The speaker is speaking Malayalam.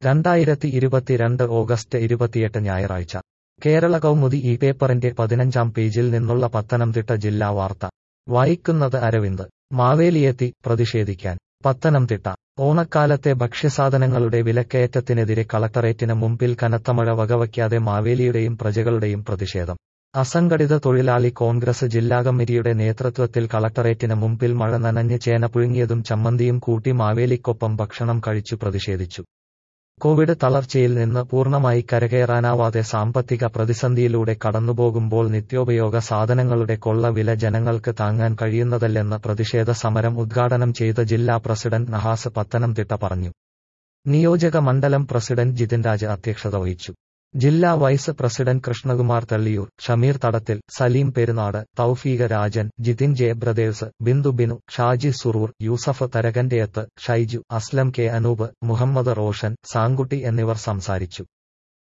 2022 ഓഗസ്റ്റ് 28 ഞായറാഴ്ച കേരള കൗമുദി ഈ പേപ്പറിന്റെ 15-ാം പേജിൽ നിന്നുള്ള പത്തനംതിട്ട ജില്ലാ വാർത്ത വായിക്കുന്നത് അരവിന്ദ്. മാവേലിയെത്തി പ്രതിഷേധിക്കാൻ പത്തനംതിട്ട. ഓണക്കാലത്തെ ഭക്ഷ്യസാധനങ്ങളുടെ വിലക്കയറ്റത്തിനെതിരെ കളക്ടറേറ്റിന് മുമ്പിൽ കനത്ത മഴ വകവയ്ക്കാതെ മാവേലിയുടെയും പ്രജകളുടെയും പ്രതിഷേധം. അസംഘടിത തൊഴിലാളി കോൺഗ്രസ് ജില്ലാ കമ്മിറ്റിയുടെ നേതൃത്വത്തിൽ കളക്ടറേറ്റിന് മുമ്പിൽ മഴ നനഞ്ഞ് ചേന പുഴുങ്ങിയതും ചമ്മന്തിയും കൂട്ടി മാവേലിക്കൊപ്പം ഭക്ഷണം കഴിച്ചു പ്രതിഷേധിച്ചു. കോവിഡ് തളർച്ചയിൽ നിന്ന് പൂർണ്ണമായി കരകയറാനാവാതെ സാമ്പത്തിക പ്രതിസന്ധിയിലൂടെ കടന്നുപോകുമ്പോൾ നിത്യോപയോഗ സാധനങ്ങളുടെ കൊള്ള വില ജനങ്ങൾക്ക് താങ്ങാൻ കഴിയുന്നതല്ലെന്ന് പ്രതിഷേധ സമരം ഉദ്ഘാടനം ചെയ്ത ജില്ലാ പ്രസിഡന്റ് നഹാസ് പത്തനംതിട്ട പറഞ്ഞു. നിയോജക മണ്ഡലം പ്രസിഡന്റ് ജിതിൻ രാജ് അധ്യക്ഷത വഹിച്ചു. ജില്ലാ വൈസ് പ്രസിഡന്റ് കൃഷ്ണകുമാർ തള്ളിയൂർ, ഷമീർ തടത്തിൽ, സലീം പെരുന്നാട്, തൗഫീഖ് Rajan, Jithin J brothers, Bindu Binu, Shaji സുറൂർ, Yusuf തരകന്റെയത്ത്, Shaiju, Aslam K Anoop, Muhammad Roshan, Sankutty എന്നിവർ സംസാരിച്ചു.